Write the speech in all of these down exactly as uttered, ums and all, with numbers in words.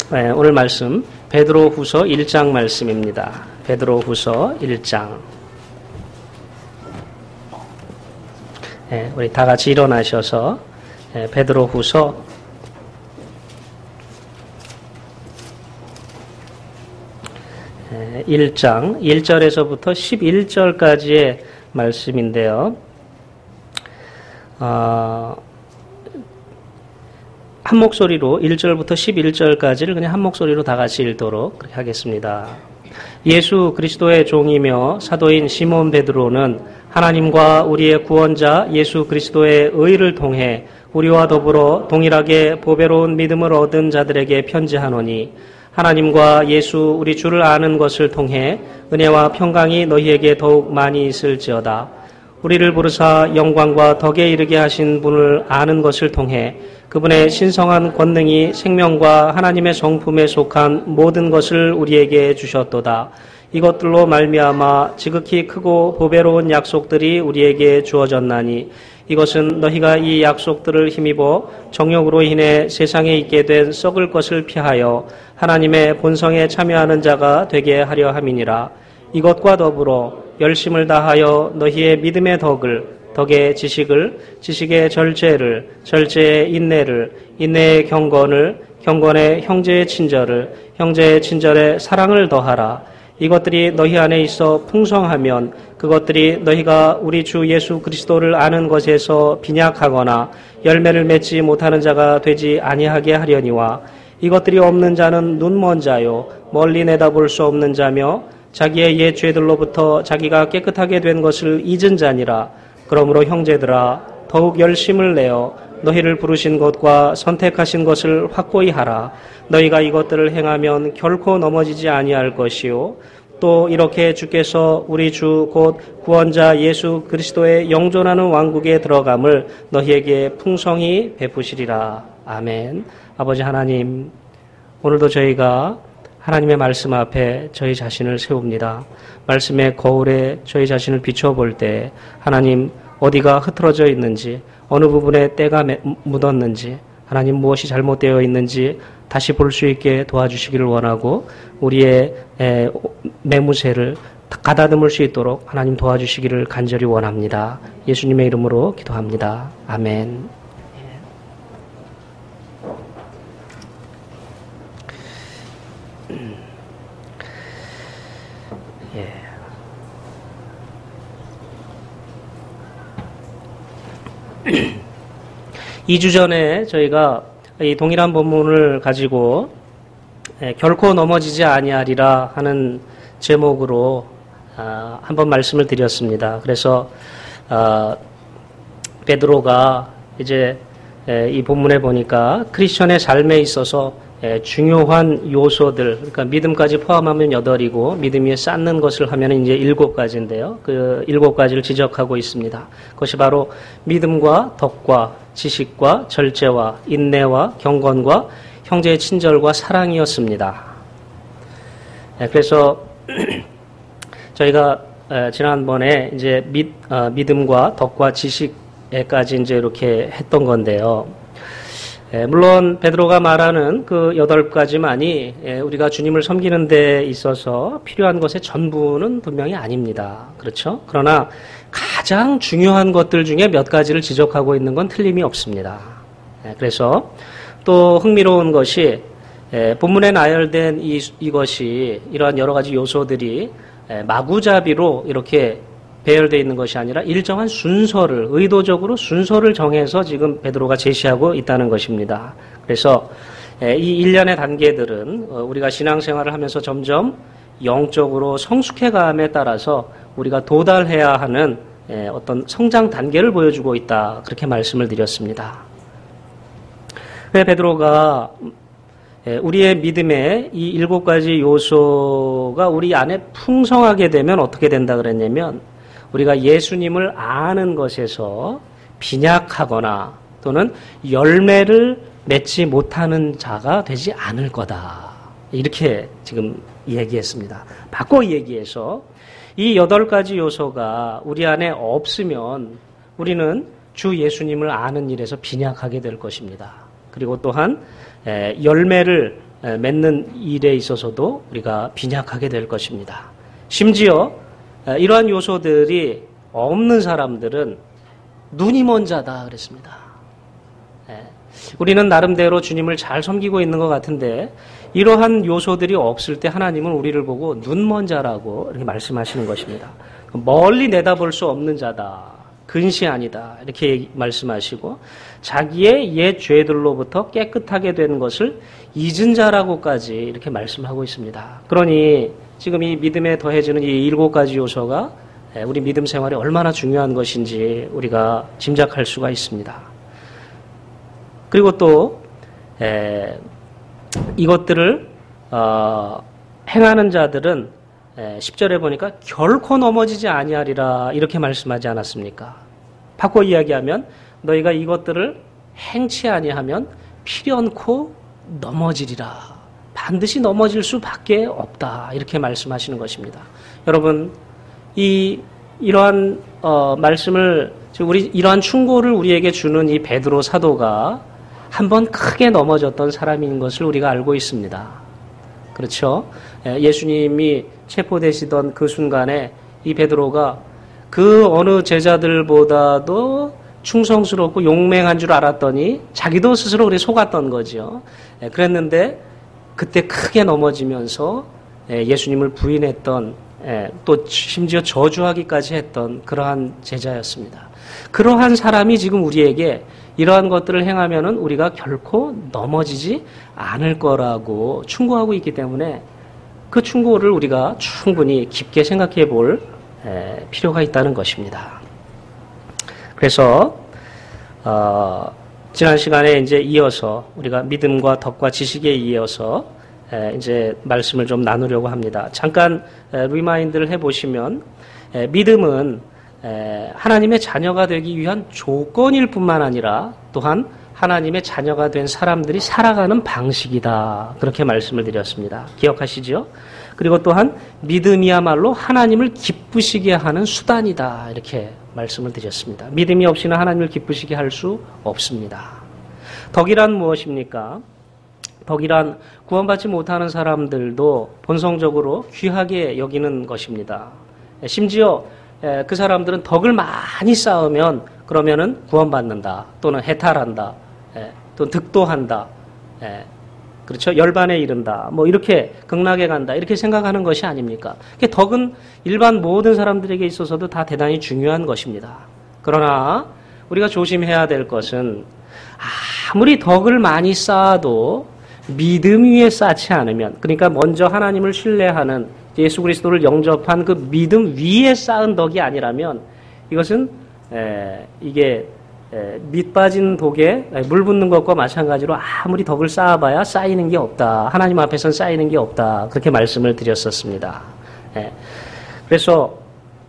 네, 오늘 말씀 베드로후서 일 장 말씀입니다. 베드로후서 일 장. 네, 우리 다 같이 일어나셔서 네, 베드로후서 네, 일 장 일 절에서부터 십일 절까지의 말씀인데요. 어, 한 목소리로 일 절부터 십일 절까지를 그냥 한 목소리로 다 같이 읽도록 그렇게 하겠습니다. 예수 그리스도의 종이며 사도인 시몬 베드로는 하나님과 우리의 구원자 예수 그리스도의 의를 통해 우리와 더불어 동일하게 보배로운 믿음을 얻은 자들에게 편지하노니 하나님과 예수 우리 주를 아는 것을 통해 은혜와 평강이 너희에게 더욱 많이 있을지어다. 우리를 부르사 영광과 덕에 이르게 하신 분을 아는 것을 통해 그분의 신성한 권능이 생명과 하나님의 성품에 속한 모든 것을 우리에게 주셨도다. 이것들로 말미암아 지극히 크고 보배로운 약속들이 우리에게 주어졌나니 이것은 너희가 이 약속들을 힘입어 정욕으로 인해 세상에 있게 된 썩을 것을 피하여 하나님의 본성에 참여하는 자가 되게 하려 함이니라. 이것과 더불어 열심을 다하여 너희의 믿음의 덕을, 덕의 지식을, 지식의 절제를, 절제의 인내를, 인내의 경건을, 경건의 형제의 친절을, 형제의 친절에 사랑을 더하라. 이것들이 너희 안에 있어 풍성하면 그것들이 너희가 우리 주 예수 그리스도를 아는 것에서 빈약하거나 열매를 맺지 못하는 자가 되지 아니하게 하려니와 이것들이 없는 자는 눈먼 자요 멀리 내다볼 수 없는 자며 자기의 옛 죄들로부터 자기가 깨끗하게 된 것을 잊은 자니라. 그러므로 형제들아 더욱 열심을 내어 너희를 부르신 것과 선택하신 것을 확고히 하라. 너희가 이것들을 행하면 결코 넘어지지 아니할 것이요 또 이렇게 주께서 우리 주 곧 구원자 예수 그리스도의 영존하는 왕국에 들어감을 너희에게 풍성히 베푸시리라. 아멘. 아버지 하나님, 오늘도 저희가 하나님의 말씀 앞에 저희 자신을 세웁니다. 말씀의 거울에 저희 자신을 비춰볼 때 하나님 어디가 흐트러져 있는지, 어느 부분에 때가 묻었는지, 하나님 무엇이 잘못되어 있는지 다시 볼 수 있게 도와주시기를 원하고 우리의 매무새를 가다듬을 수 있도록 하나님 도와주시기를 간절히 원합니다. 예수님의 이름으로 기도합니다. 아멘. 이 주 전에 저희가 이 동일한 본문을 가지고 결코 넘어지지 아니하리라 하는 제목으로 한번 말씀을 드렸습니다. 그래서 베드로가 이제 이 본문에 보니까 크리스천의 삶에 있어서 중요한 요소들, 그러니까 믿음까지 포함하면 여덟이고 믿음이 쌓는 것을 하면 이제 일곱 가지인데요. 그 일곱 가지를 지적하고 있습니다. 그것이 바로 믿음과 덕과 지식과 절제와 인내와 경건과 형제의 친절과 사랑이었습니다. 그래서 저희가 지난번에 이제 믿, 어, 믿음과 덕과 지식에까지 이제 이렇게 했던 건데요. 물론 베드로가 말하는 그 여덟 가지만이 우리가 주님을 섬기는 데 있어서 필요한 것의 전부는 분명히 아닙니다. 그렇죠? 그러나 가장 중요한 것들 중에 몇 가지를 지적하고 있는 건 틀림이 없습니다. 그래서 또 흥미로운 것이 본문에 나열된 이, 이것이 이러한 여러 가지 요소들이 마구잡이로 이렇게 배열되어 있는 것이 아니라 일정한 순서를, 의도적으로 순서를 정해서 지금 베드로가 제시하고 있다는 것입니다. 그래서 이 일련의 단계들은 우리가 신앙생활을 하면서 점점 영적으로 성숙해감에 따라서 우리가 도달해야 하는 어떤 성장 단계를 보여주고 있다. 그렇게 말씀을 드렸습니다. 베드로가 우리의 믿음의 이 일곱 가지 요소가 우리 안에 풍성하게 되면 어떻게 된다 그랬냐면 우리가 예수님을 아는 것에서 빈약하거나 또는 열매를 맺지 못하는 자가 되지 않을 거다. 이렇게 지금 얘기했습니다. 바꿔 얘기해서 이 여덟 가지 요소가 우리 안에 없으면 우리는 주 예수님을 아는 일에서 빈약하게 될 것입니다. 그리고 또한 열매를 맺는 일에 있어서도 우리가 빈약하게 될 것입니다. 심지어 이러한 요소들이 없는 사람들은 눈이 먼 자다 그랬습니다. 우리는 나름대로 주님을 잘 섬기고 있는 것 같은데 이러한 요소들이 없을 때 하나님은 우리를 보고 눈 먼 자라고 이렇게 말씀하시는 것입니다. 멀리 내다볼 수 없는 자다. 근시 아니다. 이렇게 말씀하시고 자기의 옛 죄들로부터 깨끗하게 된 것을 잊은 자라고까지 이렇게 말씀하고 있습니다. 그러니 지금 이 믿음에 더해지는 이 일곱 가지 요소가 우리 믿음 생활에 얼마나 중요한 것인지 우리가 짐작할 수가 있습니다. 그리고 또 에, 이것들을 어, 행하는 자들은 에, 십 절에 보니까 결코 넘어지지 아니하리라 이렇게 말씀하지 않았습니까? 바꿔 이야기하면 너희가 이것들을 행치 아니하면 필연코 넘어지리라. 반드시 넘어질 수밖에 없다. 이렇게 말씀하시는 것입니다. 여러분, 이 이러한 어, 말씀을 우리 이러한 충고를 우리에게 주는 이 베드로 사도가 한번 크게 넘어졌던 사람인 것을 우리가 알고 있습니다. 그렇죠? 예수님이 체포되시던 그 순간에 이 베드로가 그 어느 제자들보다도 충성스럽고 용맹한 줄 알았더니 자기도 스스로 그래 속았던 거죠. 그랬는데 그때 크게 넘어지면서 예수님을 부인했던 또 심지어 저주하기까지 했던 그러한 제자였습니다. 그러한 사람이 지금 우리에게 이러한 것들을 행하면은 우리가 결코 넘어지지 않을 거라고 충고하고 있기 때문에 그 충고를 우리가 충분히 깊게 생각해 볼 필요가 있다는 것입니다. 그래서 어, 지난 시간에 이제 이어서 우리가 믿음과 덕과 지식에 이어서 에, 이제 말씀을 좀 나누려고 합니다. 잠깐 에, 리마인드를 해보시면 에, 믿음은 에, 하나님의 자녀가 되기 위한 조건일 뿐만 아니라 또한 하나님의 자녀가 된 사람들이 살아가는 방식이다. 그렇게 말씀을 드렸습니다. 기억하시죠? 그리고 또한 믿음이야말로 하나님을 기쁘시게 하는 수단이다. 이렇게 말씀을 드렸습니다. 믿음이 없이는 하나님을 기쁘시게 할 수 없습니다. 덕이란 무엇입니까? 덕이란 구원받지 못하는 사람들도 본성적으로 귀하게 여기는 것입니다. 심지어 그 사람들은 덕을 많이 쌓으면 그러면은 구원받는다. 또는 해탈한다. 또는 득도한다. 그렇죠? 열반에 이른다. 뭐 이렇게 극락에 간다. 이렇게 생각하는 것이 아닙니까? 덕은 일반 모든 사람들에게 있어서도 다 대단히 중요한 것입니다. 그러나 우리가 조심해야 될 것은 아무리 덕을 많이 쌓아도 믿음 위에 쌓지 않으면, 그러니까 먼저 하나님을 신뢰하는 예수 그리스도를 영접한 그 믿음 위에 쌓은 덕이 아니라면 이것은 에, 이게 에, 밑 빠진 독에 물 붓는 것과 마찬가지로 아무리 덕을 쌓아봐야 쌓이는 게 없다. 하나님 앞에서는 쌓이는 게 없다. 그렇게 말씀을 드렸었습니다. 에, 그래서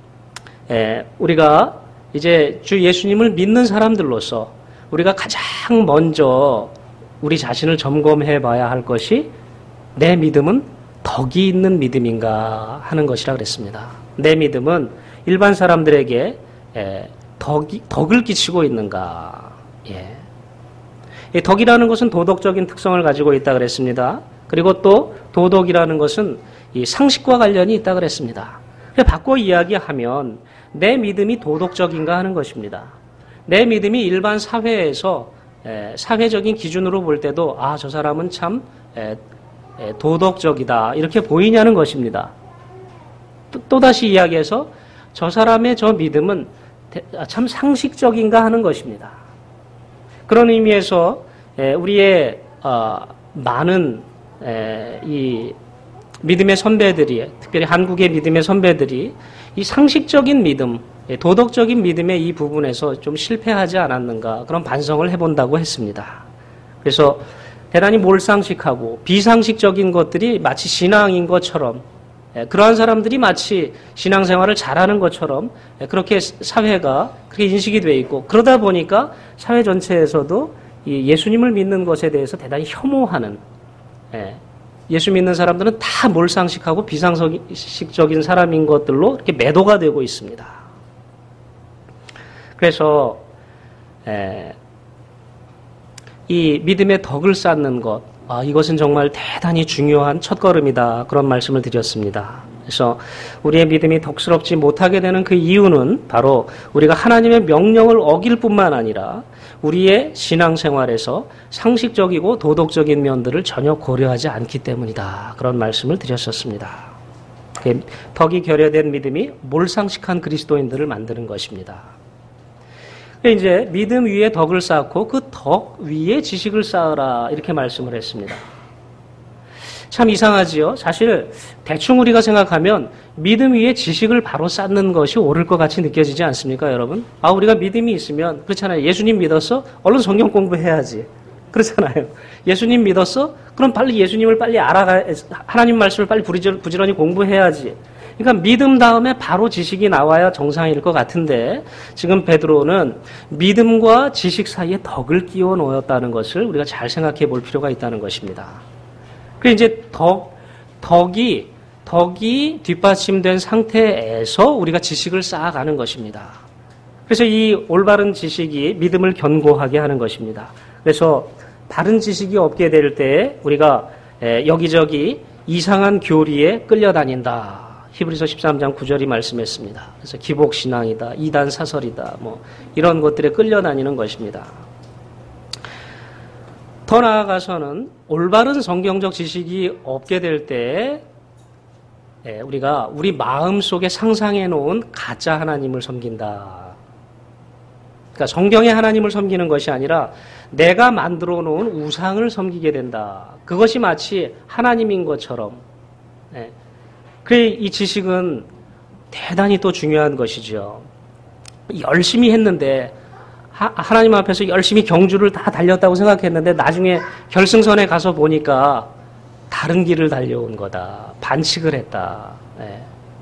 에, 우리가 이제 주 예수님을 믿는 사람들로서 우리가 가장 먼저 우리 자신을 점검해 봐야 할 것이 내 믿음은 덕이 있는 믿음인가 하는 것이라 그랬습니다. 내 믿음은 일반 사람들에게 에, 덕이, 덕을 끼치고 있는가. 예. 이 덕이라는 것은 도덕적인 특성을 가지고 있다 그랬습니다. 그리고 또 도덕이라는 것은 이 상식과 관련이 있다 그랬습니다. 바꿔 이야기하면 내 믿음이 도덕적인가 하는 것입니다. 내 믿음이 일반 사회에서 에, 사회적인 기준으로 볼 때도 아, 저 사람은 참 에, 에, 도덕적이다 이렇게 보이냐는 것입니다. 또, 또다시 이야기해서 저 사람의 저 믿음은 참 상식적인가 하는 것입니다. 그런 의미에서 에, 우리의 어, 많은 에, 이 믿음의 선배들이, 특별히 한국의 믿음의 선배들이 이 상식적인 믿음, 도덕적인 믿음의 이 부분에서 좀 실패하지 않았는가 그런 반성을 해본다고 했습니다. 그래서 대단히 몰상식하고 비상식적인 것들이 마치 신앙인 것처럼, 그러한 사람들이 마치 신앙생활을 잘하는 것처럼 그렇게 사회가 그렇게 인식이 돼 있고, 그러다 보니까 사회 전체에서도 이 예수님을 믿는 것에 대해서 대단히 혐오하는, 예수 믿는 사람들은 다 몰상식하고 비상식적인 사람인 것들로 이렇게 매도가 되고 있습니다. 그래서 이 믿음의 덕을 쌓는 것, 아, 이것은 정말 대단히 중요한 첫걸음이다. 그런 말씀을 드렸습니다. 그래서 우리의 믿음이 덕스럽지 못하게 되는 그 이유는 바로 우리가 하나님의 명령을 어길 뿐만 아니라 우리의 신앙생활에서 상식적이고 도덕적인 면들을 전혀 고려하지 않기 때문이다. 그런 말씀을 드렸었습니다. 덕이 결여된 믿음이 몰상식한 그리스도인들을 만드는 것입니다. 이제 믿음 위에 덕을 쌓고 그 덕 위에 지식을 쌓으라 이렇게 말씀을 했습니다. 참 이상하지요. 사실 대충 우리가 생각하면 믿음 위에 지식을 바로 쌓는 것이 옳을 것 같이 느껴지지 않습니까, 여러분? 아, 우리가 믿음이 있으면 그렇잖아요. 예수님 믿었어? 얼른 성경 공부해야지. 그렇잖아요. 예수님 믿었어? 그럼 빨리 예수님을 빨리 알아가, 하나님 말씀을 빨리 부지런히 공부해야지. 그러니까 믿음 다음에 바로 지식이 나와야 정상일 것 같은데 지금 베드로는 믿음과 지식 사이에 덕을 끼워 넣었다는 것을 우리가 잘 생각해 볼 필요가 있다는 것입니다. 그 이제 덕, 덕이, 덕이 뒷받침된 상태에서 우리가 지식을 쌓아가는 것입니다. 그래서 이 올바른 지식이 믿음을 견고하게 하는 것입니다. 그래서 바른 지식이 없게 될 때 우리가 여기저기 이상한 교리에 끌려다닌다. 히브리서 십삼 장 구 절이 말씀했습니다. 그래서 기복신앙이다, 이단 사설이다, 뭐 이런 것들에 끌려다니는 것입니다. 더 나아가서는 올바른 성경적 지식이 없게 될 때 우리가 우리 마음속에 상상해 놓은 가짜 하나님을 섬긴다. 그러니까 성경의 하나님을 섬기는 것이 아니라 내가 만들어 놓은 우상을 섬기게 된다. 그것이 마치 하나님인 것처럼. 그래, 이 지식은 대단히 또 중요한 것이죠. 열심히 했는데 하, 하나님 앞에서 열심히 경주를 다 달렸다고 생각했는데 나중에 결승선에 가서 보니까 다른 길을 달려온 거다. 반칙을 했다. 네.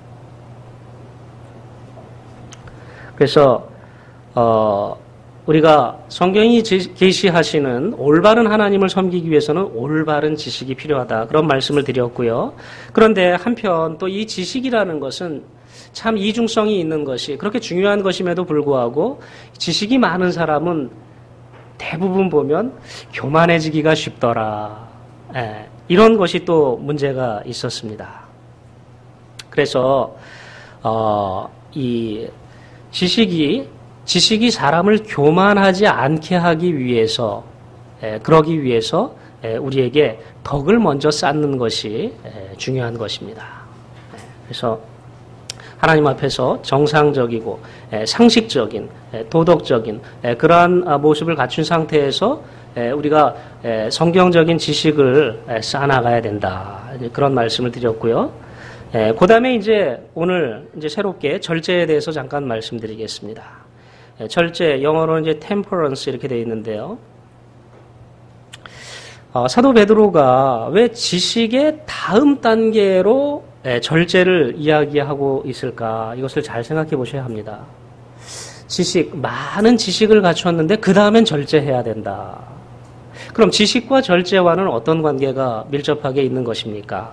그래서 어, 우리가 성경이 계시하시는 올바른 하나님을 섬기기 위해서는 올바른 지식이 필요하다. 그런 말씀을 드렸고요. 그런데 한편 또 이 지식이라는 것은 참 이중성이 있는 것이 그렇게 중요한 것임에도 불구하고 지식이 많은 사람은 대부분 보면 교만해지기가 쉽더라. 예, 이런 것이 또 문제가 있었습니다. 그래서 어, 이 지식이 지식이 사람을 교만하지 않게 하기 위해서, 에, 그러기 위해서 에, 우리에게 덕을 먼저 쌓는 것이 에, 중요한 것입니다. 에, 그래서 하나님 앞에서 정상적이고 에, 상식적인, 에, 도덕적인 에, 그러한 모습을 갖춘 상태에서 에, 우리가 에, 성경적인 지식을 에, 쌓아나가야 된다. 그런 말씀을 드렸고요. 에, 그 다음에 이제 오늘 이제 새롭게 절제에 대해서 잠깐 말씀드리겠습니다. 절제, 영어로는 이제 temperance 이렇게 되어 있는데요. 어, 사도 베드로가 왜 지식의 다음 단계로 예, 절제를 이야기하고 있을까? 이것을 잘 생각해 보셔야 합니다. 지식, 많은 지식을 갖췄는데 그 다음엔 절제해야 된다. 그럼 지식과 절제와는 어떤 관계가 밀접하게 있는 것입니까?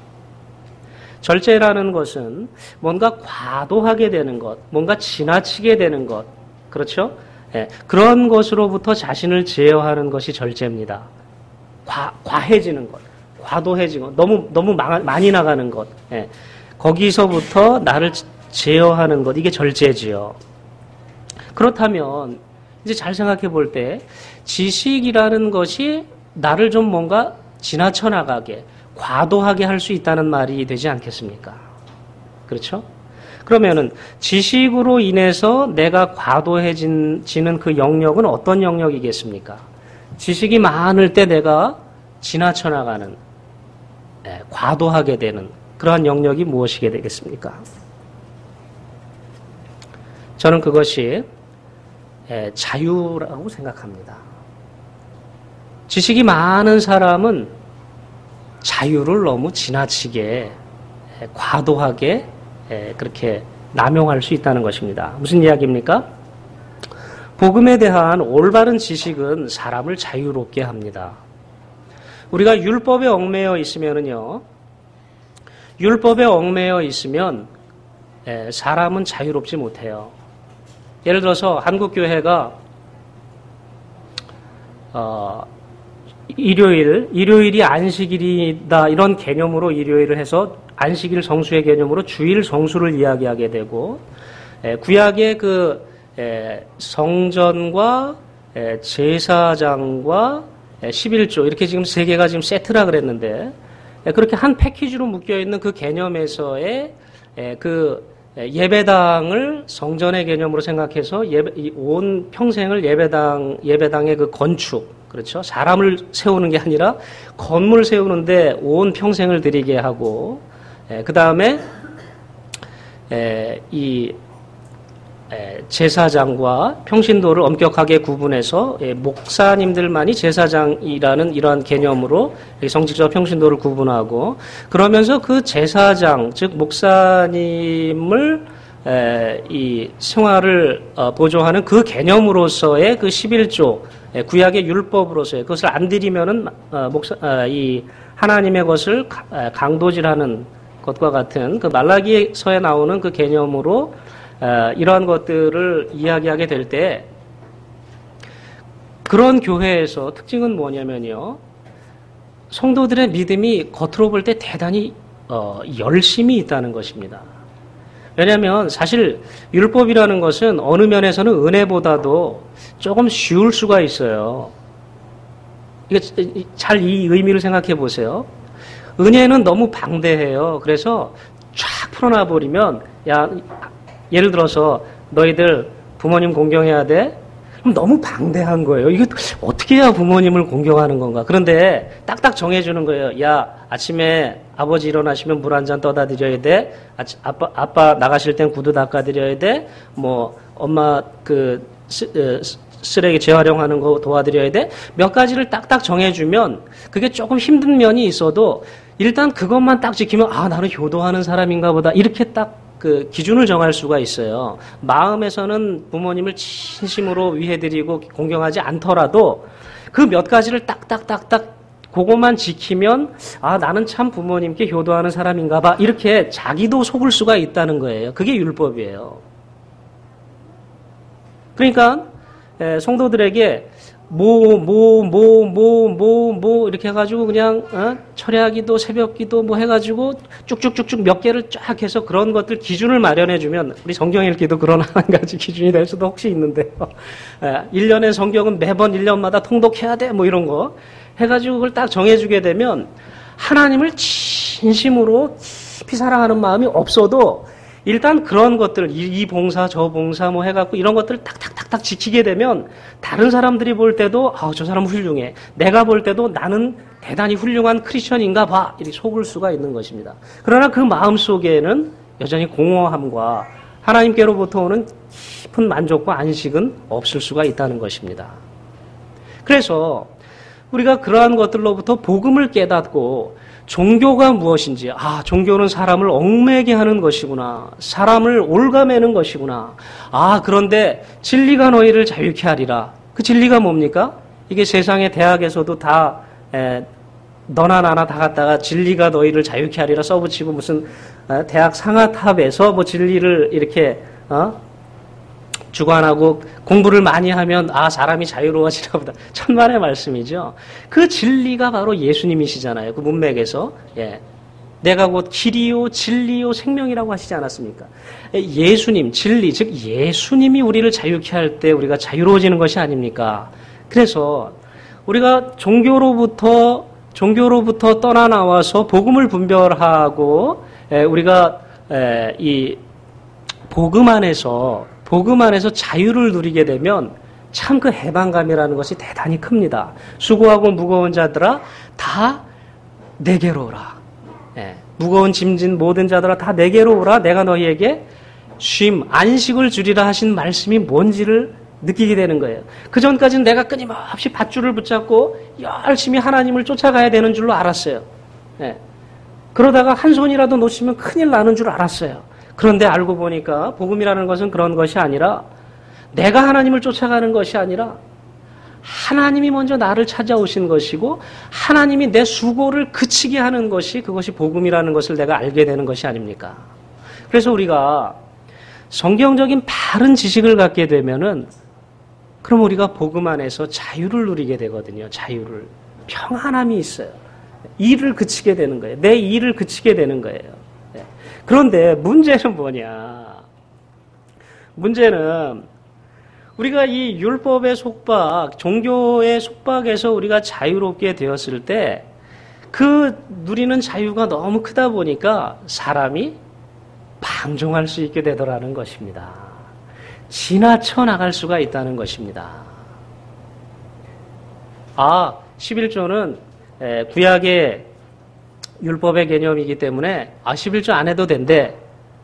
절제라는 것은 뭔가 과도하게 되는 것, 뭔가 지나치게 되는 것, 그렇죠? 예, 그런 것으로부터 자신을 제어하는 것이 절제입니다. 과, 과해지는 것, 과도해지는 것, 너무, 너무 많이 나가는 것, 예, 거기서부터 나를 제어하는 것, 이게 절제지요. 그렇다면, 이제 잘 생각해 볼 때, 지식이라는 것이 나를 좀 뭔가 지나쳐 나가게, 과도하게 할 수 있다는 말이 되지 않겠습니까? 그렇죠? 그러면은 지식으로 인해서 내가 과도해지는 그 영역은 어떤 영역이겠습니까? 지식이 많을 때 내가 지나쳐 나가는, 예, 과도하게 되는 그러한 영역이 무엇이게 되겠습니까? 저는 그것이 예, 자유라고 생각합니다. 지식이 많은 사람은 자유를 너무 지나치게, 예, 과도하게 예, 그렇게 남용할 수 있다는 것입니다. 무슨 이야기입니까? 복음에 대한 올바른 지식은 사람을 자유롭게 합니다. 우리가 율법에 얽매여 있으면은요, 율법에 얽매여 있으면 예, 사람은 자유롭지 못해요. 예를 들어서 한국 교회가 어, 일요일, 일요일이 안식일이다 이런 개념으로 일요일을 해서 안식일 성수의 개념으로 주일 성수를 이야기하게 되고, 에, 구약의 그 에, 성전과 에, 제사장과 에, 십일조 이렇게 지금 세 개가 지금 세트라 그랬는데, 에, 그렇게 한 패키지로 묶여 있는 그 개념에서의 에, 그 예배당을 성전의 개념으로 생각해서 예배, 온 평생을 예배당 예배당의 그 건축, 그렇죠? 사람을 세우는 게 아니라 건물 세우는데 온 평생을 들이게 하고, 그 다음에 이 에, 제사장과 평신도를 엄격하게 구분해서 에, 목사님들만이 제사장이라는 이러한 개념으로 성직자와 평신도를 구분하고, 그러면서 그 제사장 즉 목사님을 에, 이 생활을 어, 보조하는 그 개념으로서의 그 십일조 에, 구약의 율법으로서의 그것을 안 드리면은 어, 목사 어, 이 하나님의 것을 가, 강도질하는 것과 같은 그 말라기서에 나오는 그 개념으로 어, 이러한 것들을 이야기하게 될 때, 그런 교회에서 특징은 뭐냐면요, 성도들의 믿음이 겉으로 볼 때 대단히 어, 열심이 있다는 것입니다. 왜냐하면 사실 율법이라는 것은 어느 면에서는 은혜보다도 조금 쉬울 수가 있어요. 이게 잘 이 의미를 생각해 보세요. 은혜는 너무 방대해요. 그래서 쫙 풀어놔 버리면, 야, 예를 들어서 너희들 부모님 공경해야 돼? 그럼 너무 방대한 거예요. 이게 어떻게 해야 부모님을 공경하는 건가? 그런데 딱딱 정해주는 거예요. 야, 아침에 아버지 일어나시면 물 한 잔 떠다 드려야 돼. 아치, 아빠, 아빠 나가실 땐 구두 닦아 드려야 돼. 뭐 엄마 그 쓰, 쓰레기 재활용하는 거 도와드려야 돼. 몇 가지를 딱딱 정해주면 그게 조금 힘든 면이 있어도 일단 그것만 딱 지키면, 아, 나는 효도하는 사람인가 보다, 이렇게 딱 그 기준을 정할 수가 있어요. 마음에서는 부모님을 진심으로 위해드리고 공경하지 않더라도 그 몇 가지를 딱딱딱딱 그것만 지키면, 아, 나는 참 부모님께 효도하는 사람인가 봐, 이렇게 자기도 속을 수가 있다는 거예요. 그게 율법이에요. 그러니까 성도들에게 뭐, 뭐, 뭐, 뭐, 뭐, 뭐, 이렇게 해가지고 그냥, 어? 철야기도, 새벽기도 뭐 해가지고 쭉쭉쭉쭉 몇 개를 쫙 해서 그런 것들 기준을 마련해주면, 우리 성경 읽기도 그런 한 가지 기준이 될 수도 혹시 있는데요. 일 년의 성경은 매번 일 년마다 통독해야 돼, 뭐 이런 거 해가지고 그걸 딱 정해주게 되면, 하나님을 진심으로 깊이 사랑하는 마음이 없어도 일단 그런 것들, 이, 이 봉사, 저 봉사 뭐 해갖고 이런 것들을 탁탁탁탁 지키게 되면 다른 사람들이 볼 때도, 아, 저 사람 훌륭해. 내가 볼 때도 나는 대단히 훌륭한 크리스천인가 봐, 이렇게 속을 수가 있는 것입니다. 그러나 그 마음 속에는 여전히 공허함과 하나님께로부터 오는 깊은 만족과 안식은 없을 수가 있다는 것입니다. 그래서 우리가 그러한 것들로부터 복음을 깨닫고 종교가 무엇인지, 아, 종교는 사람을 얽매게 하는 것이구나. 사람을 올가매는 것이구나. 아, 그런데 진리가 너희를 자유케 하리라. 그 진리가 뭡니까? 이게 세상의 대학에서도 다 에, 너나 나나 다 갖다가 진리가 너희를 자유케 하리라 써붙이고, 무슨 에, 대학 상아탑에서 뭐 진리를 이렇게 어? 주관하고 공부를 많이 하면, 아, 사람이 자유로워지나 보다. 천만의 말씀이죠. 그 진리가 바로 예수님이시잖아요. 그 문맥에서. 예. 내가 곧 길이요 진리요 생명이라고 하시지 않았습니까? 예수님, 진리, 즉 예수님이 우리를 자유케 할 때 우리가 자유로워지는 것이 아닙니까? 그래서 우리가 종교로부터 종교로부터 떠나 나와서 복음을 분별하고, 에, 우리가 에, 이 복음 안에서 복음 안에서 자유를 누리게 되면 참 그 해방감이라는 것이 대단히 큽니다. 수고하고 무거운 자들아 다 내게로 오라. 예, 무거운 짐진 모든 자들아 다 내게로 오라. 내가 너희에게 쉼, 안식을 주리라 하신 말씀이 뭔지를 느끼게 되는 거예요. 그 전까지는 내가 끊임없이 밧줄을 붙잡고 열심히 하나님을 쫓아가야 되는 줄로 알았어요. 예, 그러다가 한 손이라도 놓치면 큰일 나는 줄 알았어요. 그런데 알고 보니까 복음이라는 것은 그런 것이 아니라, 내가 하나님을 쫓아가는 것이 아니라 하나님이 먼저 나를 찾아오신 것이고 하나님이 내 수고를 그치게 하는 것이, 그것이 복음이라는 것을 내가 알게 되는 것이 아닙니까? 그래서 우리가 성경적인 바른 지식을 갖게 되면은, 그럼 우리가 복음 안에서 자유를 누리게 되거든요. 자유를. 평안함이 있어요. 일을 그치게 되는 거예요. 내 일을 그치게 되는 거예요. 그런데 문제는 뭐냐? 문제는 우리가 이 율법의 속박, 종교의 속박에서 우리가 자유롭게 되었을 때 그 누리는 자유가 너무 크다 보니까 사람이 방종할 수 있게 되더라는 것입니다. 지나쳐 나갈 수가 있다는 것입니다. 아, 십일 조는 구약의 율법의 개념이기 때문에 아, 십일 조 안 해도 된대.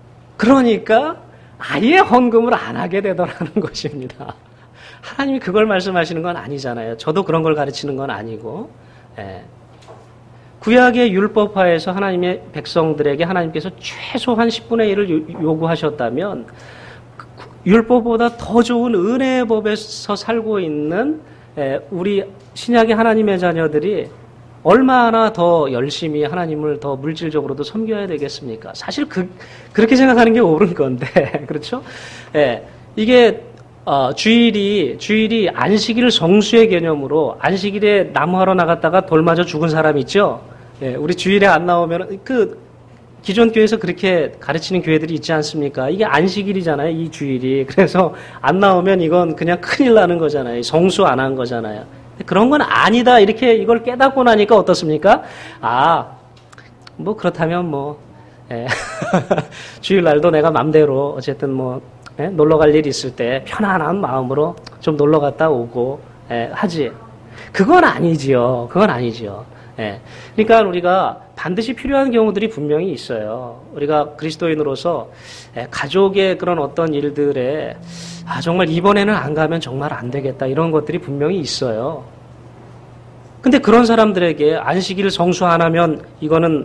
그러니까 아예 헌금을 안 하게 되더라는 것입니다. 하나님이 그걸 말씀하시는 건 아니잖아요. 저도 그런 걸 가르치는 건 아니고. 예. 구약의 율법화에서 하나님의 백성들에게 하나님께서 최소한 십분의 일을 요구하셨다면 율법보다 더 좋은 은혜의 법에서 살고 있는 우리 신약의 하나님의 자녀들이 얼마나 더 열심히 하나님을 더 물질적으로도 섬겨야 되겠습니까? 사실 그, 그렇게 생각하는 게 옳은 건데, 그렇죠? 예, 이게, 어, 주일이, 주일이 안식일 성수의 개념으로 안식일에 나무하러 나갔다가 돌 맞아 죽은 사람 있죠? 예, 우리 주일에 안 나오면, 그, 기존 교회에서 그렇게 가르치는 교회들이 있지 않습니까? 이게 안식일이잖아요, 이 주일이. 그래서 안 나오면 이건 그냥 큰일 나는 거잖아요. 성수 안 한 거잖아요. 그런 건 아니다. 이렇게 이걸 깨닫고 나니까 어떻습니까? 아, 뭐 그렇다면 뭐, 예. 주일날도 내가 맘대로 어쨌든 뭐, 예? 놀러 갈 일 있을 때 편안한 마음으로 좀 놀러 갔다 오고, 예, 하지. 그건 아니지요. 그건 아니지요. 예. 그러니까 우리가 반드시 필요한 경우들이 분명히 있어요. 우리가 그리스도인으로서 예, 가족의 그런 어떤 일들에 아, 정말 이번에는 안 가면 정말 안 되겠다. 이런 것들이 분명히 있어요. 근데 그런 사람들에게 안식일 성수 안 하면 이거는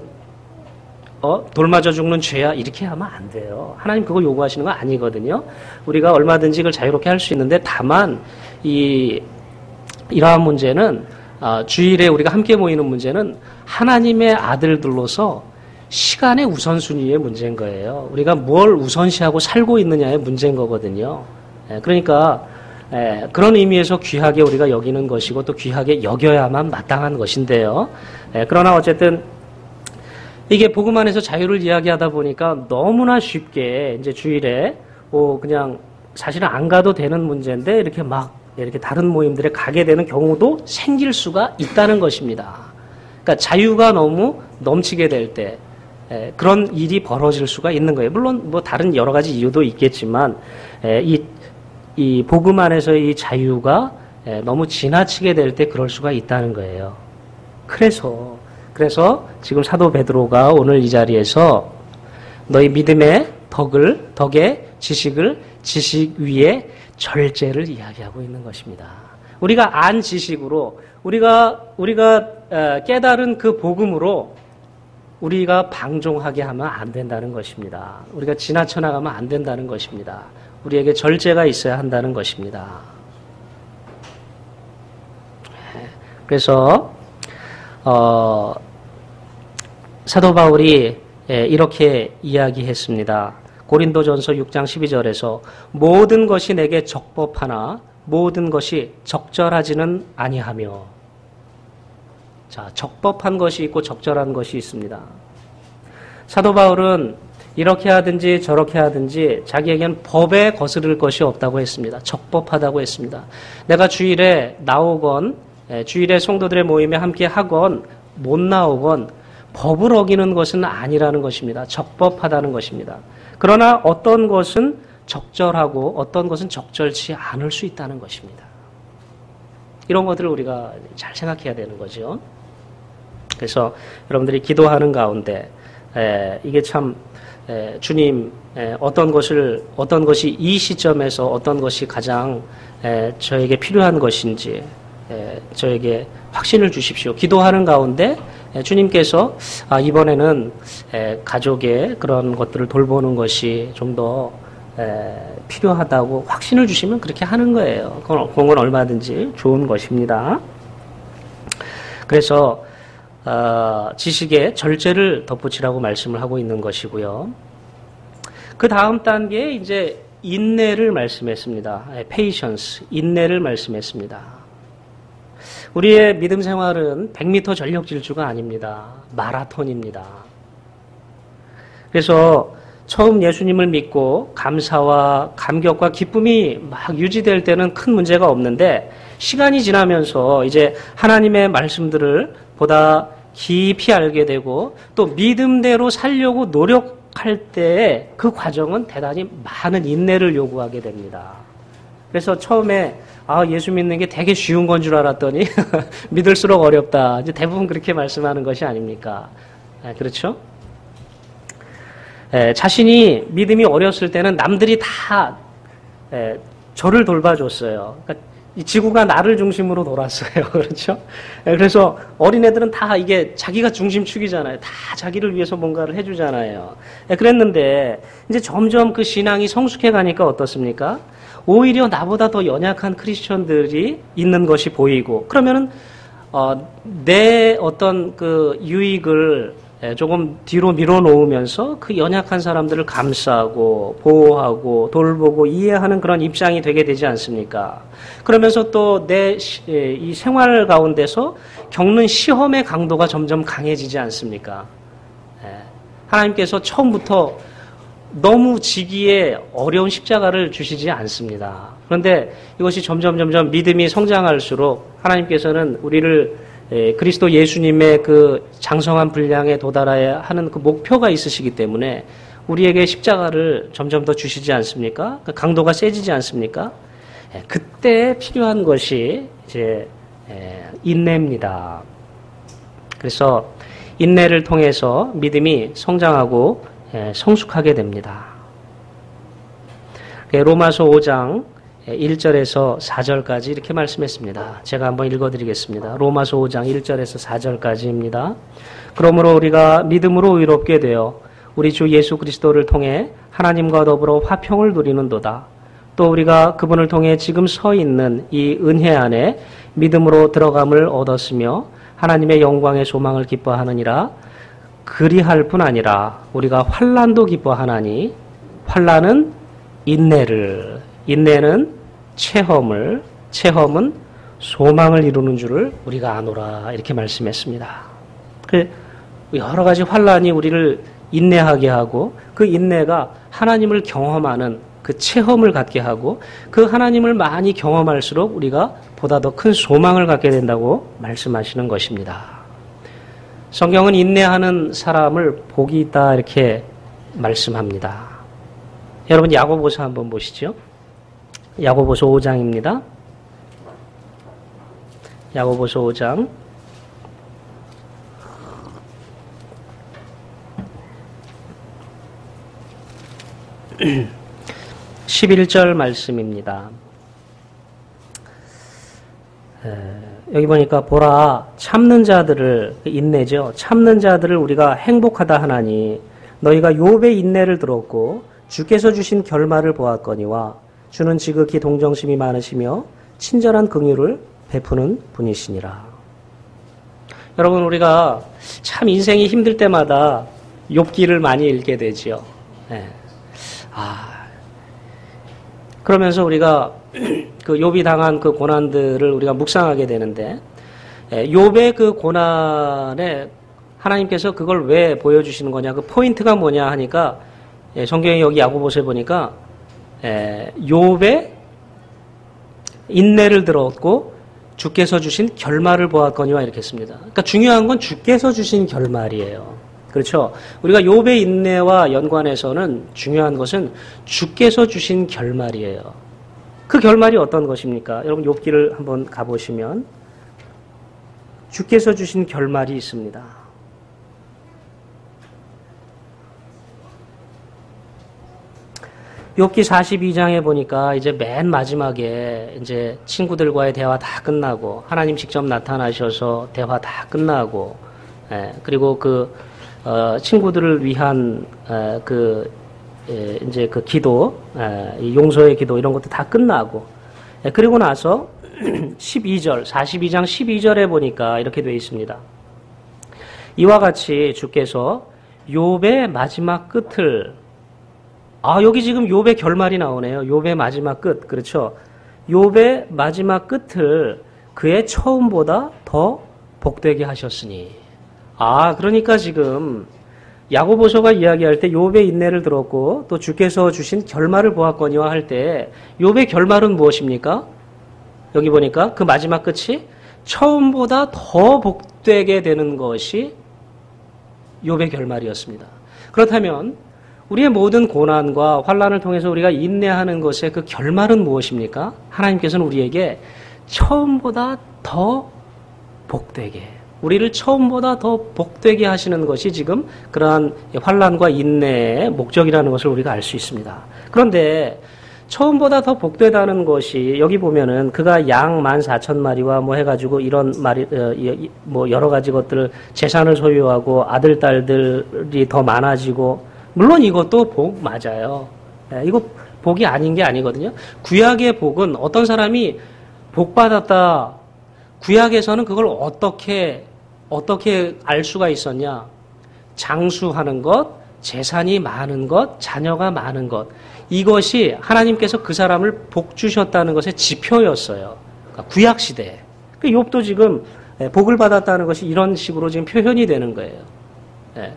어, 돌 맞아 죽는 죄야. 이렇게 하면 안 돼요. 하나님 그거 요구하시는 거 아니거든요. 우리가 얼마든지 그걸 자유롭게 할 수 있는데 다만 이 이러한 문제는 어, 주일에 우리가 함께 모이는 문제는 하나님의 아들들로서 시간의 우선순위의 문제인 거예요. 우리가 뭘 우선시하고 살고 있느냐의 문제인 거거든요. 예, 그러니까 예, 그런 의미에서 귀하게 우리가 여기는 것이고 또 귀하게 여겨야만 마땅한 것인데요. 예, 그러나 어쨌든 이게 복음 안에서 자유를 이야기하다 보니까 너무나 쉽게 이제 주일에 뭐 그냥 사실은 안 가도 되는 문제인데 이렇게 막 이렇게 다른 모임들에 가게 되는 경우도 생길 수가 있다는 것입니다. 그러니까 자유가 너무 넘치게 될 때 그런 일이 벌어질 수가 있는 거예요. 물론 뭐 다른 여러 가지 이유도 있겠지만 이, 이 복음 안에서의 이 자유가 너무 지나치게 될 때 그럴 수가 있다는 거예요. 그래서 그래서 지금 사도 베드로가 오늘 이 자리에서 너희 믿음의 덕을 덕의 지식을 지식 위에 절제를 이야기하고 있는 것입니다. 우리가 안 지식으로 우리가 우리가 깨달은 그 복음으로 우리가 방종하게 하면 안 된다는 것입니다. 우리가 지나쳐 나가면 안 된다는 것입니다. 우리에게 절제가 있어야 한다는 것입니다. 그래서 어, 사도 바울이 이렇게 이야기했습니다. 고린도전서 육 장 십이 절에서 모든 것이 내게 적법하나 모든 것이 적절하지는 아니하며. 자, 적법한 것이 있고 적절한 것이 있습니다. 사도 바울은 이렇게 하든지 저렇게 하든지 자기에겐 법에 거스를 것이 없다고 했습니다. 적법하다고 했습니다. 내가 주일에 나오건 주일에 성도들의 모임에 함께 하건 못 나오건 법을 어기는 것은 아니라는 것입니다. 적법하다는 것입니다. 그러나 어떤 것은 적절하고 어떤 것은 적절치 않을 수 있다는 것입니다. 이런 것들을 우리가 잘 생각해야 되는 거죠. 그래서 여러분들이 기도하는 가운데 에, 이게 참 에, 주님 에, 어떤 것을 어떤 것이 이 시점에서 어떤 것이 가장 에, 저에게 필요한 것인지 에, 저에게 확신을 주십시오. 기도하는 가운데 에, 주님께서 아, 이번에는 에, 가족의 그런 것들을 돌보는 것이 좀 더 필요하다고 확신을 주시면 그렇게 하는 거예요. 그건, 그건 얼마든지 좋은 것입니다. 그래서 어, 지식의 절제를 덧붙이라고 말씀을 하고 있는 것이고요. 그 다음 단계에 이제 인내를 말씀했습니다. patience, 인내를 말씀했습니다. 우리의 믿음 생활은 백 미터 전력 질주가 아닙니다. 마라톤입니다. 그래서 처음 예수님을 믿고 감사와 감격과 기쁨이 막 유지될 때는 큰 문제가 없는데 시간이 지나면서 이제 하나님의 말씀들을 보다 깊이 알게 되고 또 믿음대로 살려고 노력할 때 그 과정은 대단히 많은 인내를 요구하게 됩니다. 그래서 처음에 아, 예수 믿는 게 되게 쉬운 건 줄 알았더니 믿을수록 어렵다. 이제 대부분 그렇게 말씀하는 것이 아닙니까? 네, 그렇죠? 에, 자신이 믿음이 어렸을 때는 남들이 다 에, 저를 돌봐줬어요. 그러니까 이 지구가 나를 중심으로 돌았어요. 그렇죠? 에, 그래서 어린애들은 다 이게 자기가 중심축이잖아요. 다 자기를 위해서 뭔가를 해주잖아요. 에, 그랬는데 이제 점점 그 신앙이 성숙해 가니까 어떻습니까? 오히려 나보다 더 연약한 크리스천들이 있는 것이 보이고 그러면은 어, 내 어떤 그 유익을 조금 뒤로 밀어놓으면서 그 연약한 사람들을 감싸고 보호하고 돌보고 이해하는 그런 입장이 되게 되지 않습니까? 그러면서 또 내 이 생활 가운데서 겪는 시험의 강도가 점점 강해지지 않습니까? 하나님께서 처음부터 너무 지기에 어려운 십자가를 주시지 않습니다. 그런데 이것이 점점 점점 믿음이 성장할수록 하나님께서는 우리를 그리스도 예수님의 그 장성한 분량에 도달해야 하는 그 목표가 있으시기 때문에 우리에게 십자가를 점점 더 주시지 않습니까? 그 강도가 세지지 않습니까? 그때 필요한 것이 이제 인내입니다. 그래서 인내를 통해서 믿음이 성장하고 성숙하게 됩니다. 로마서 오 장 일 절에서 사 절까지 이렇게 말씀했습니다. 제가 한번 읽어드리겠습니다. 로마서 오 장 일 절에서 사 절까지입니다. 그러므로 우리가 믿음으로 의롭게 되어 우리 주 예수 그리스도를 통해 하나님과 더불어 화평을 누리는도다. 또 우리가 그분을 통해 지금 서 있는 이 은혜 안에 믿음으로 들어감을 얻었으며 하나님의 영광의 소망을 기뻐하느니라. 그리할 뿐 아니라 우리가 환난도 기뻐하나니 환난은 인내를, 인내는 체험을, 체험은 소망을 이루는 줄을 우리가 아노라 이렇게 말씀했습니다. 여러 가지 환난이 우리를 인내하게 하고 그 인내가 하나님을 경험하는 그 체험을 갖게 하고 그 하나님을 많이 경험할수록 우리가 보다 더 큰 소망을 갖게 된다고 말씀하시는 것입니다. 성경은 인내하는 사람을 복이 있다 이렇게 말씀합니다. 여러분 야고보서 한번 보시죠. 야고보서 오 장입니다. 야고보서 오 장 십일 절 말씀입니다. 여기 보니까 보라 참는 자들을 인내죠. 참는 자들을 우리가 행복하다 하나니 너희가 욥의 인내를 들었고 주께서 주신 결말을 보았거니와 주는 지극히 동정심이 많으시며 친절한 긍휼을 베푸는 분이시니라. 여러분 우리가 참 인생이 힘들 때마다 욥기를 많이 읽게 되지요. 네. 아 그러면서 우리가 그 욥이 당한 그 고난들을 우리가 묵상하게 되는데 욥의 그 고난에 하나님께서 그걸 왜 보여주시는 거냐, 그 포인트가 뭐냐 하니까 성경에 여기 야고보서에 보니까 욥의 인내를 들었고 주께서 주신 결말을 보았거니와 이렇게 했습니다. 그러니까 중요한 건 주께서 주신 결말이에요. 그렇죠? 우리가 욥의 인내와 연관해서는 중요한 것은 주께서 주신 결말이에요. 그 결말이 어떤 것입니까? 여러분 욥기를 한번 가보시면 주께서 주신 결말이 있습니다. 욥기 사십이 장에 보니까 이제 맨 마지막에 이제 친구들과의 대화 다 끝나고 하나님 직접 나타나셔서 대화 다 끝나고 예, 그리고 그 어, 친구들을 위한 에, 그 에, 이제 그 기도, 에, 용서의 기도 이런 것도 다 끝나고 에, 그리고 나서 십이 절, 사십이 장 십이 절에 보니까 이렇게 되어 있습니다. 이와 같이 주께서 욥의 마지막 끝을 아 여기 지금 욥의 결말이 나오네요. 욥의 마지막 끝 그렇죠? 욥의 마지막 끝을 그의 처음보다 더 복되게 하셨으니. 아, 그러니까 지금 야고보서가 이야기할 때 욥의 인내를 들었고 또 주께서 주신 결말을 보았거니와 할 때 욥의 결말은 무엇입니까? 여기 보니까 그 마지막 끝이 처음보다 더 복되게 되는 것이 욥의 결말이었습니다. 그렇다면 우리의 모든 고난과 환난을 통해서 우리가 인내하는 것의 그 결말은 무엇입니까? 하나님께서는 우리에게 처음보다 더 복되게, 우리를 처음보다 더 복되게 하시는 것이 지금 그러한 환난과 인내의 목적이라는 것을 우리가 알 수 있습니다. 그런데 처음보다 더 복되다는 것이 여기 보면은 그가 양 만 사천 마리와 뭐 해가지고 이런 말이 뭐 여러 가지 것들을 재산을 소유하고 아들 딸들이 더 많아지고, 물론 이것도 복 맞아요. 이거 복이 아닌 게 아니거든요. 구약의 복은 어떤 사람이 복 받았다. 구약에서는 그걸 어떻게 어떻게 알 수가 있었냐? 장수하는 것, 재산이 많은 것, 자녀가 많은 것. 이것이 하나님께서 그 사람을 복 주셨다는 것의 지표였어요. 그러니까 구약 시대에. 그 욥도 지금 복을 받았다는 것이 이런 식으로 지금 표현이 되는 거예요. 예.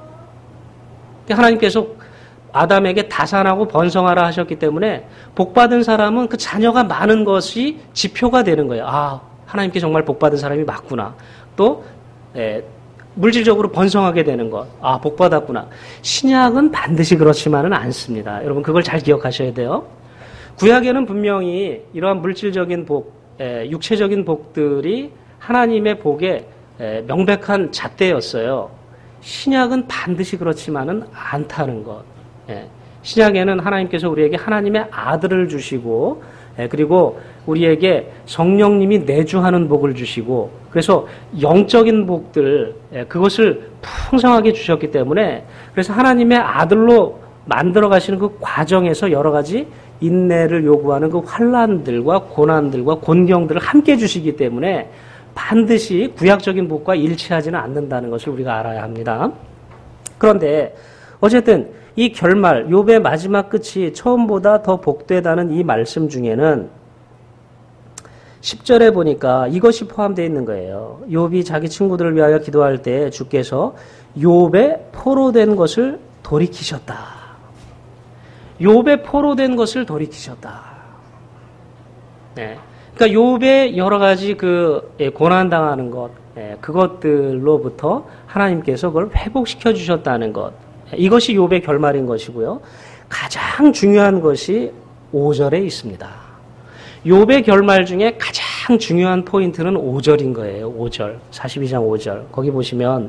하나님께서 아담에게 다산하고 번성하라 하셨기 때문에 복 받은 사람은 그 자녀가 많은 것이 지표가 되는 거예요. 아, 하나님께 정말 복 받은 사람이 맞구나. 또 예, 물질적으로 번성하게 되는 것. 아, 복 받았구나. 신약은 반드시 그렇지만은 않습니다. 여러분 그걸 잘 기억하셔야 돼요. 구약에는 분명히 이러한 물질적인 복, 예, 육체적인 복들이 하나님의 복의 예, 명백한 잣대였어요. 신약은 반드시 그렇지만은 않다는 것. 예, 신약에는 하나님께서 우리에게 하나님의 아들을 주시고, 예, 그리고 우리에게 성령님이 내주하는 복을 주시고, 그래서 영적인 복들, 예, 그것을 풍성하게 주셨기 때문에, 그래서 하나님의 아들로 만들어 가시는 그 과정에서 여러 가지 인내를 요구하는 그 환난들과 고난들과 곤경들을 함께 주시기 때문에 반드시 구약적인 복과 일치하지는 않는다는 것을 우리가 알아야 합니다. 그런데 어쨌든 이 결말, 욥의 마지막 끝이 처음보다 더 복되다는 이 말씀 중에는 십 절에 보니까 이것이 포함되어 있는 거예요. 욥이 자기 친구들을 위하여 기도할 때 주께서 욥의 포로된 것을 돌이키셨다. 욥의 포로된 것을 돌이키셨다. 네. 그러니까 욥의 여러 가지 그 고난 당하는 것, 그것들로부터 하나님께서 그걸 회복시켜 주셨다는 것, 이것이 욥의 결말인 것이고요. 가장 중요한 것이 오 절에 있습니다. 욥의 결말 중에 가장 중요한 포인트는 오 절인 거예요. 오 절, 사십이 장 오 절. 거기 보시면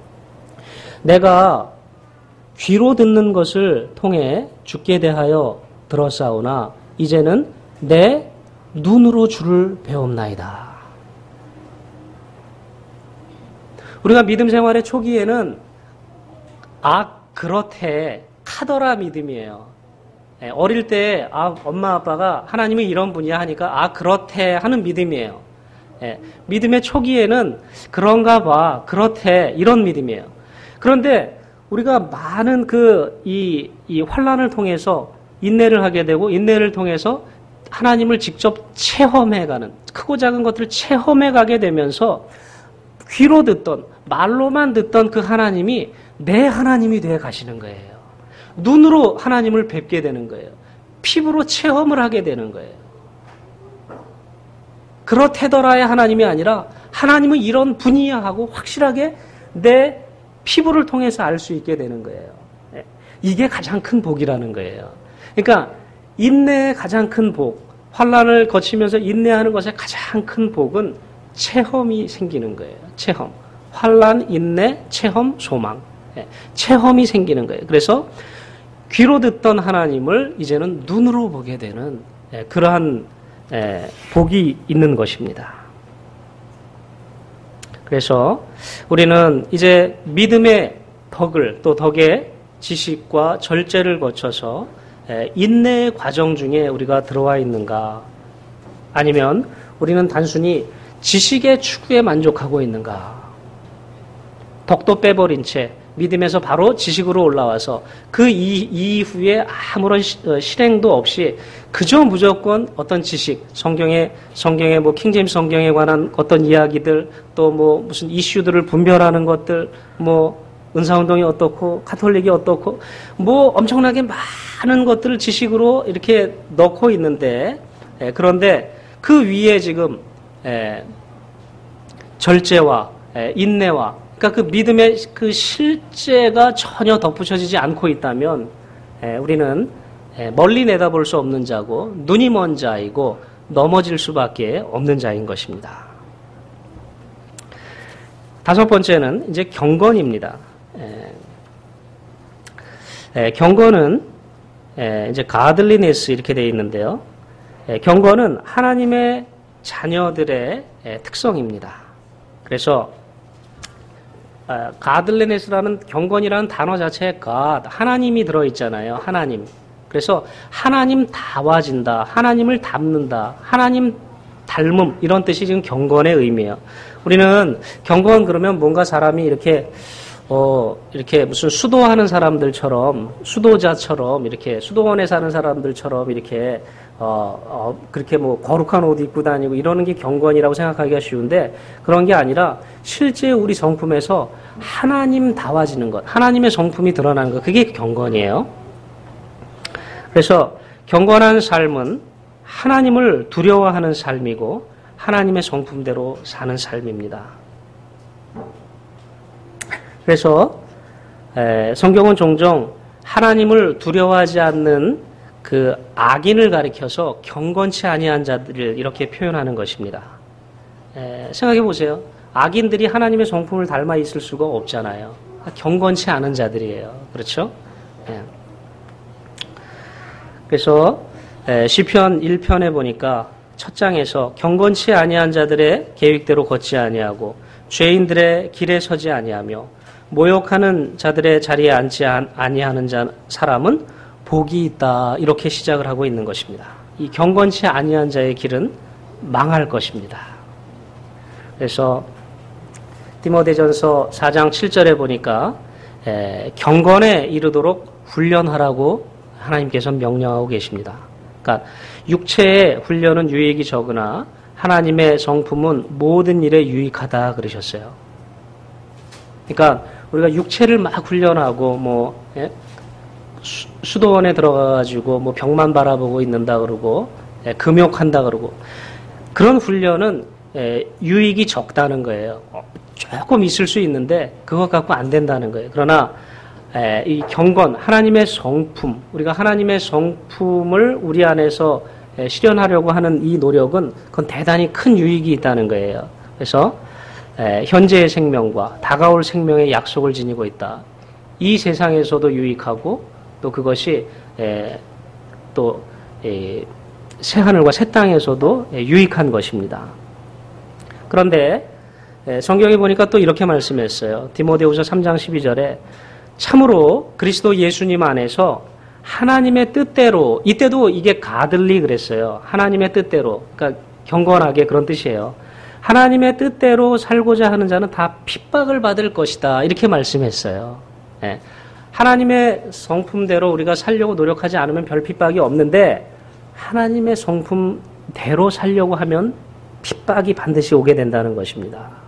내가 귀로 듣는 것을 통해 주께 대하여 들었사오나 이제는 내 눈으로 주를 배웁나이다. 우리가 믿음 생활의 초기에는 아 그렇대 하더라 믿음이에요. 어릴 때 아, 엄마 아빠가 하나님이 이런 분이야 하니까 아 그렇대 하는 믿음이에요. 예, 믿음의 초기에는 그런가 봐 그렇대 이런 믿음이에요. 그런데 우리가 많은 그 이 이 환난을 통해서 인내를 하게 되고 인내를 통해서 하나님을 직접 체험해가는 크고 작은 것들을 체험해가게 되면서 귀로 듣던 말로만 듣던 그 하나님이 내 하나님이 되어 가시는 거예요. 눈으로 하나님을 뵙게 되는 거예요. 피부로 체험을 하게 되는 거예요. 그렇대더라의 하나님이 아니라 하나님은 이런 분이야 하고 확실하게 내 피부를 통해서 알 수 있게 되는 거예요. 이게 가장 큰 복이라는 거예요. 그러니까 인내의 가장 큰 복, 환난을 거치면서 인내하는 것의 가장 큰 복은 체험이 생기는 거예요. 체험. 환난, 인내, 체험, 소망. 체험이 생기는 거예요. 그래서 귀로 듣던 하나님을 이제는 눈으로 보게 되는 그러한 복이 있는 것입니다. 그래서 우리는 이제 믿음의 덕을 또 덕의 지식과 절제를 거쳐서 인내의 과정 중에 우리가 들어와 있는가? 아니면 우리는 단순히 지식의 추구에 만족하고 있는가? 덕도 빼버린 채 믿음에서 바로 지식으로 올라와서 그 이후에 아무런 실행도 없이 그저 무조건 어떤 지식, 성경의 성경의 뭐 킹제임스 성경에 관한 어떤 이야기들, 또 뭐 무슨 이슈들을 분별하는 것들, 뭐 은사운동이 어떻고 카톨릭이 어떻고 뭐 엄청나게 많은 것들을 지식으로 이렇게 넣고 있는데, 예, 그런데 그 위에 지금 예, 절제와 예, 인내와, 그러니까 그 믿음의 그 실제가 전혀 덧붙여지지 않고 있다면 예, 우리는 예, 멀리 내다볼 수 없는 자고 눈이 먼 자이고 넘어질 수밖에 없는 자인 것입니다. 다섯 번째는 이제 경건입니다. 예, 예, 경건은 예, 이제 가들리네스 이렇게 되어 있는데요. 예, 경건은 하나님의 자녀들의 예, 특성입니다. 그래서 아, 가들리네스라는 경건이라는 단어 자체에 God, 하나님이 들어있잖아요. 하나님. 그래서 하나님 다와진다, 하나님을 닮는다, 하나님 닮음, 이런 뜻이 지금 경건의 의미예요. 우리는 경건 그러면 뭔가 사람이 이렇게 어 이렇게 무슨 수도하는 사람들처럼, 수도자처럼, 이렇게 수도원에 사는 사람들처럼 이렇게 어, 어 그렇게 뭐 거룩한 옷 입고 다니고 이러는 게 경건이라고 생각하기가 쉬운데, 그런 게 아니라 실제 우리 성품에서 하나님 다와지는 것, 하나님의 성품이 드러나는 것, 그게 경건이에요. 그래서 경건한 삶은 하나님을 두려워하는 삶이고 하나님의 성품대로 사는 삶입니다. 그래서 에, 성경은 종종 하나님을 두려워하지 않는 그 악인을 가리켜서 경건치 아니한 자들을 이렇게 표현하는 것입니다. 에, 생각해 보세요. 악인들이 하나님의 성품을 닮아 있을 수가 없잖아요. 경건치 않은 자들이에요. 그렇죠? 에. 그래서 시편 일 편에 보니까 첫 장에서 경건치 아니한 자들의 계획대로 걷지 아니하고 죄인들의 길에 서지 아니하며 모욕하는 자들의 자리에 앉지 아니하는 자, 사람은 복이 있다, 이렇게 시작을 하고 있는 것입니다. 이 경건치 아니한 자의 길은 망할 것입니다. 그래서 디모데전서 사 장 칠 절에 보니까 에, 경건에 이르도록 훈련하라고 하나님께서 명령하고 계십니다. 그러니까 육체의 훈련은 유익이 적으나 하나님의 성품은 모든 일에 유익하다 그러셨어요. 그러니까 우리가 육체를 막 훈련하고 뭐 예? 수, 수도원에 들어가가지고 뭐 벽만 바라보고 있는다 그러고 예, 금욕한다 그러고, 그런 훈련은 예, 유익이 적다는 거예요. 어, 조금 있을 수 있는데 그것 갖고 안 된다는 거예요. 그러나 에, 이 경건, 하나님의 성품, 우리가 하나님의 성품을 우리 안에서 에, 실현하려고 하는 이 노력은 그건 대단히 큰 유익이 있다는 거예요. 그래서 에, 현재의 생명과 다가올 생명의 약속을 지니고 있다. 이 세상에서도 유익하고 또 그것이 에, 또 에, 새하늘과 새 땅에서도 에, 유익한 것입니다. 그런데 에, 성경에 보니까 또 이렇게 말씀했어요. 디모데후서 삼 장 십이 절에 참으로 그리스도 예수님 안에서 하나님의 뜻대로, 이때도 이게 가들리 그랬어요. 하나님의 뜻대로, 그러니까 경건하게, 그런 뜻이에요. 하나님의 뜻대로 살고자 하는 자는 다 핍박을 받을 것이다, 이렇게 말씀했어요. 예. 하나님의 성품대로 우리가 살려고 노력하지 않으면 별 핍박이 없는데, 하나님의 성품대로 살려고 하면 핍박이 반드시 오게 된다는 것입니다.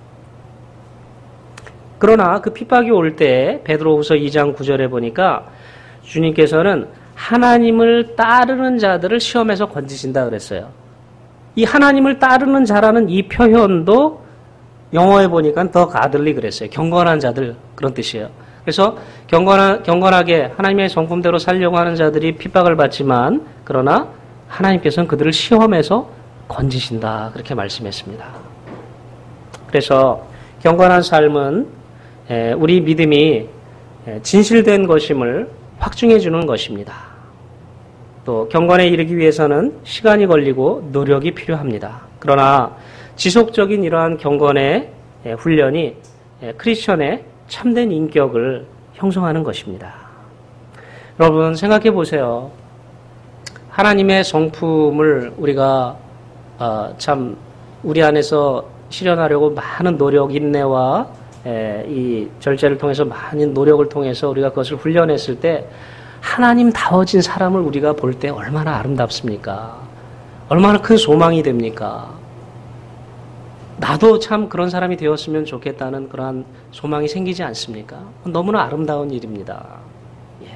그러나 그 핍박이 올 때 베드로후서 이 장 구 절에 보니까 주님께서는 하나님을 따르는 자들을 시험에서 건지신다 그랬어요. 이 하나님을 따르는 자라는 이 표현도 영어에 보니까 더 가들리 그랬어요. 경건한 자들, 그런 뜻이에요. 그래서 경건하, 경건하게 하나님의 성품대로 살려고 하는 자들이 핍박을 받지만, 그러나 하나님께서는 그들을 시험에서 건지신다, 그렇게 말씀했습니다. 그래서 경건한 삶은 우리 믿음이 진실된 것임을 확증해 주는 것입니다. 또 경건에 이르기 위해서는 시간이 걸리고 노력이 필요합니다. 그러나 지속적인 이러한 경건의 훈련이 크리스천의 참된 인격을 형성하는 것입니다. 여러분 생각해 보세요. 하나님의 성품을 우리가 참 우리 안에서 실현하려고 많은 노력, 인내와 이 절제를 통해서 많은 노력을 통해서 우리가 그것을 훈련했을 때 하나님다워진 사람을 우리가 볼 때 얼마나 아름답습니까? 얼마나 큰 소망이 됩니까? 나도 참 그런 사람이 되었으면 좋겠다는 그러한 소망이 생기지 않습니까? 너무나 아름다운 일입니다. 예.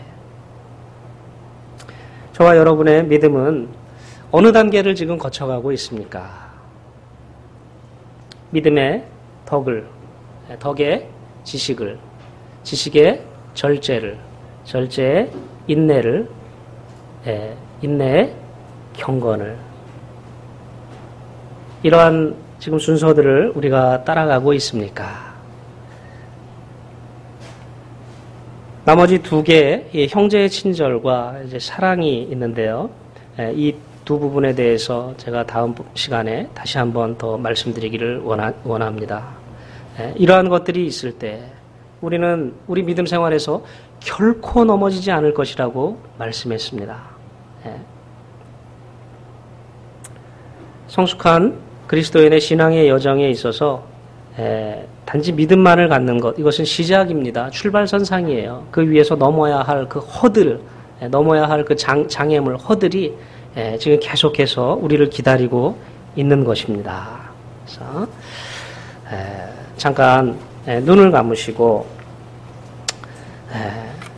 저와 여러분의 믿음은 어느 단계를 지금 거쳐가고 있습니까? 믿음의 덕을, 덕의 지식을, 지식의 절제를, 절제의 인내를, 예, 인내의 경건을, 이러한 지금 순서들을 우리가 따라가고 있습니까? 나머지 두 개의 형제의 친절과 이제 사랑이 있는데요. 이 두 부분에 대해서 제가 다음 시간에 다시 한번 더 말씀드리기를 원하, 원합니다. 이러한 것들이 있을 때 우리는 우리 믿음 생활에서 결코 넘어지지 않을 것이라고 말씀했습니다. 성숙한 그리스도인의 신앙의 여정에 있어서 에, 단지 믿음만을 갖는 것, 이것은 시작입니다. 출발선상이에요. 그 위에서 넘어야 할 그 허들, 에, 넘어야 할 그 장애물, 허들이 에, 지금 계속해서 우리를 기다리고 있는 것입니다. 그래서 에, 잠깐 에, 눈을 감으시고 에,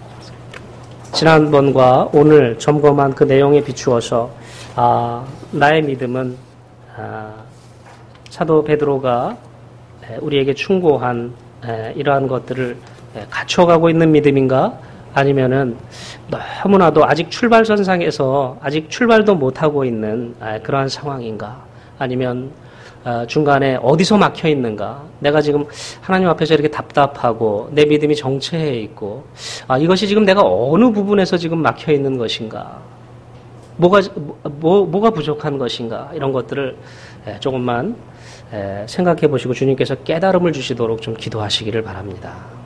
지난번과 오늘 점검한 그 내용에 비추어서 아, 나의 믿음은 아, 사도 베드로가 우리에게 충고한 이러한 것들을 갖춰가고 있는 믿음인가? 아니면은 너무나도 아직 출발선상에서 아직 출발도 못하고 있는 그러한 상황인가? 아니면 중간에 어디서 막혀 있는가? 내가 지금 하나님 앞에서 이렇게 답답하고 내 믿음이 정체해 있고 아, 이것이 지금 내가 어느 부분에서 지금 막혀 있는 것인가? 뭐가, 뭐, 뭐가 부족한 것인가? 이런 것들을 조금만 생각해 보시고 주님께서 깨달음을 주시도록 좀 기도하시기를 바랍니다.